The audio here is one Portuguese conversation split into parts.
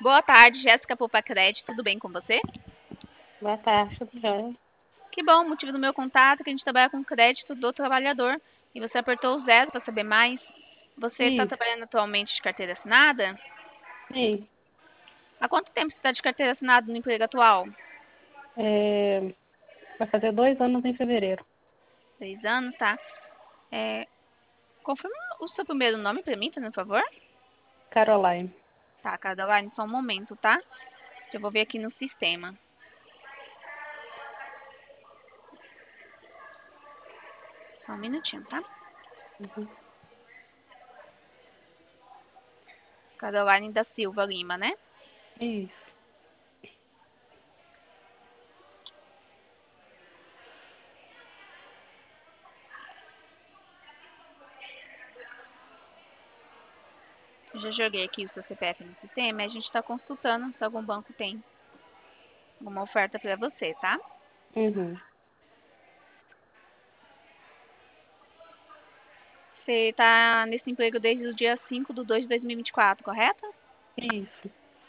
Boa tarde, Jéssica Poupa Crédito, tudo bem com você? Boa tarde, tudo jóia? Que bom, o motivo do meu contato é que a gente trabalha com crédito do trabalhador e você apertou o zero para saber mais. Você está Isso, trabalhando atualmente de carteira assinada? sim. Há quanto tempo você está de carteira assinada no emprego atual? Vai fazer 2 anos em fevereiro. 6 anos, tá? Confirma o seu primeiro nome para mim, por favor? Caroline. Tá, Caroline, só um momento, tá? Eu vou ver aqui no sistema. Só um minutinho, tá? Uhum. Caroline da Silva Lima, né? Isso. Eu já joguei aqui o seu CPF no sistema e a gente está consultando se algum banco tem alguma oferta para você, tá? Uhum. Você está nesse emprego desde o dia 5/2/2024, correto? Isso.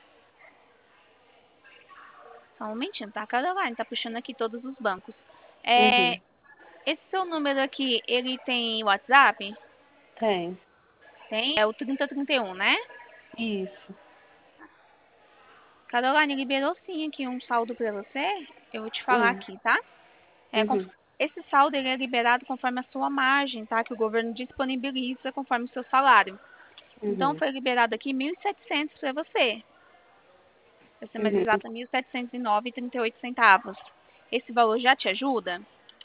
Só um momentinho, tá? Caroline, tá puxando aqui todos os bancos. Uhum. Esse seu número aqui, ele tem WhatsApp? Tem. Tem? É o 3031, né? Isso. Caroline, liberou sim aqui um saldo para você. Eu vou te falar Uhum. aqui, tá? Uhum. Esse saldo ele é liberado conforme a sua margem, tá? Que o governo disponibiliza conforme o seu salário. Então, Uhum. foi liberado aqui 1.700 para você. Para ser mais Uhum. exata, 1.709,38. Esse valor já te ajuda?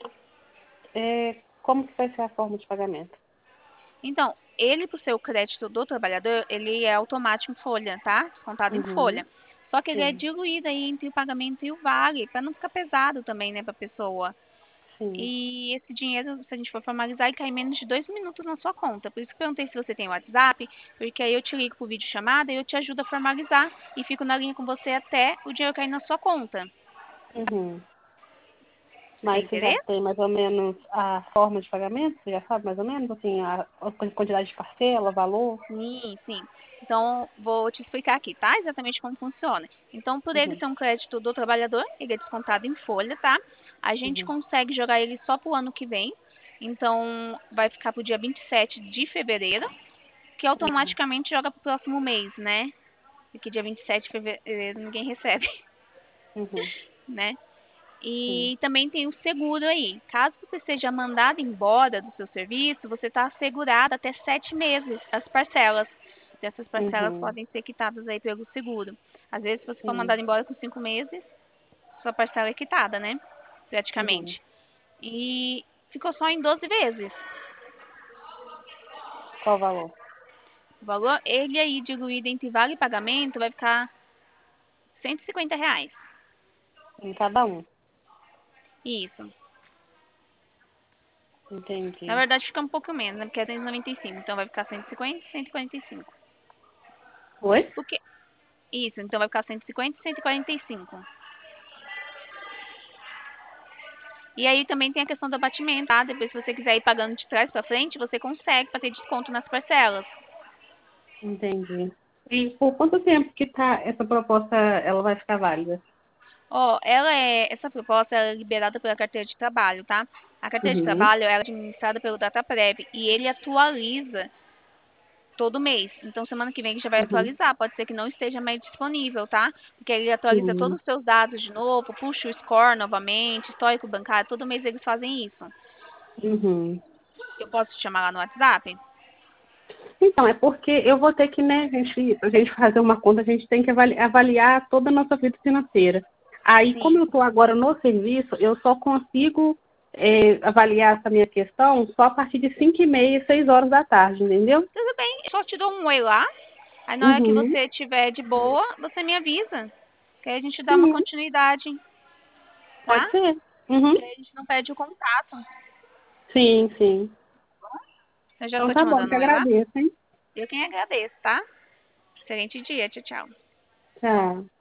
Como que vai ser a forma de pagamento? Então, ele, por ser o crédito do trabalhador, ele é automático em folha, tá? Descontado em Uhum. folha. Só que ele é Sim. diluído aí entre o pagamento e o vale, para não ficar pesado também, né, para a pessoa. Sim. E esse dinheiro, se a gente for formalizar, ele cai em menos de 2 minutos na sua conta. Por isso que eu perguntei se você tem WhatsApp, porque aí eu te ligo por videochamada e eu te ajudo a formalizar e fico na linha com você até o dinheiro cair na sua conta. Uhum. Você tem Mas você já interesse? tem mais ou menos a forma de pagamento? Você já sabe mais ou menos, assim, a quantidade de parcela, valor? Sim, sim. Então, vou te explicar aqui, tá? Exatamente como funciona. Então, por ele Uhum. ser um crédito do trabalhador, ele é descontado em folha, tá? A gente Uhum. consegue jogar ele só pro ano que vem. Então, vai ficar pro dia 27 de fevereiro, que Uhum. automaticamente joga pro próximo mês, né? Porque dia 27 de fevereiro ninguém recebe, Uhum. né? Sim. E também tem o seguro aí. Caso você seja mandado embora do seu serviço, você está assegurado até 7 meses as parcelas. Essas parcelas Uhum. podem ser quitadas aí pelo seguro. Às vezes, se você for Sim. mandado embora com 5 meses, sua parcela é quitada, né? Uhum. Praticamente. E ficou só em 12 vezes. Qual o valor? O valor, ele aí diluído entre vale e pagamento, vai ficar R$ 150. Em cada um. Isso. Na Entendi. verdade, fica um pouco menos, né? Porque é 195. Então, vai ficar 150 e 145. Oi? Porque Isso, então vai ficar 150 e 145. E aí também tem a questão do abatimento, tá? Depois, se você quiser ir pagando de trás para frente, você consegue para ter desconto nas parcelas. Entendi. E por quanto tempo que tá essa proposta, ela vai ficar válida? Ó, essa proposta ela é liberada pela carteira de trabalho, tá? A carteira de Uhum, trabalho ela é administrada pelo DataPrev e ele atualiza todo mês. Então, semana que vem ele já vai uhum, atualizar. Pode ser que não esteja mais disponível, tá? Porque ele atualiza todos sim, os seus dados de novo, puxa o score novamente, histórico bancário, todo mês eles fazem isso. uhum. Eu posso te chamar lá no WhatsApp? Então, é porque eu vou ter que, né, a gente fazer uma conta, a gente tem que avaliar toda a nossa vida financeira. Aí, como Sim. eu estou agora no serviço, eu só consigo avaliar essa minha questão só a partir de 5h30, 6 horas da tarde, entendeu? Tudo bem, eu só te dou um oi lá. Aí na hora que Uhum, você estiver de boa, você me avisa. Que aí a gente dá uma sim, continuidade, tá? pode ser. Uhum, Que aí a gente não perde o contato. sim, sim. Eu já Então tô te tá bom, mandando te um oi lá. agradeço, hein? Eu quem agradeço, tá? Excelente dia, tchau, tchau. Tchau.